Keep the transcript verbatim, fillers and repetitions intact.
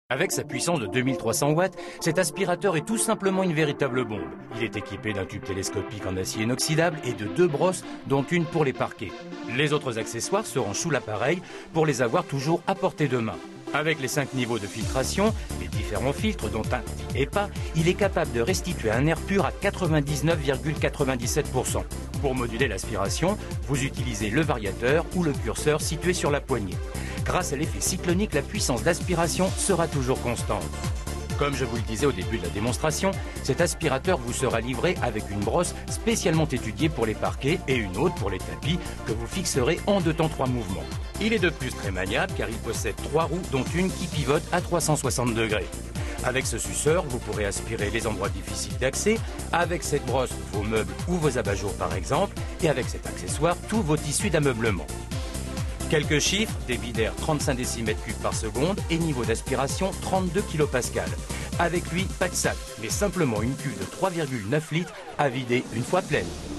Avec sa puissance de deux mille trois cents watts, cet aspirateur est tout simplement une véritable bombe. Il est équipé d'un tube télescopique en acier inoxydable et de deux brosses, dont une pour les parquets. Les autres accessoires se rangent sous l'appareil pour les avoir toujours à portée de main. Avec les cinq niveaux de filtration, les différents filtres dont un dit E P A, il est capable de restituer un air pur à quatre-vingt-dix-neuf virgule quatre-vingt-dix-sept pour cent. Pour moduler l'aspiration, vous utilisez le variateur ou le curseur situé sur la poignée. Grâce à l'effet cyclonique, la puissance d'aspiration sera toujours constante. Comme je vous le disais au début de la démonstration, cet aspirateur vous sera livré avec une brosse spécialement étudiée pour les parquets et une autre pour les tapis que vous fixerez en deux temps trois mouvements. Il est de plus très maniable car il possède trois roues dont une qui pivote à trois cent soixante degrés. Avec ce suceur, vous pourrez aspirer les endroits difficiles d'accès, avec cette brosse vos meubles ou vos abat-jours par exemple, et avec cet accessoire tous vos tissus d'ameublement. Quelques chiffres, débit d'air trente-cinq décimètres cubes par seconde et niveau d'aspiration trente-deux kilopascals. Avec lui, pas de sac, mais simplement une cuve de trois virgule neuf litres à vider une fois pleine.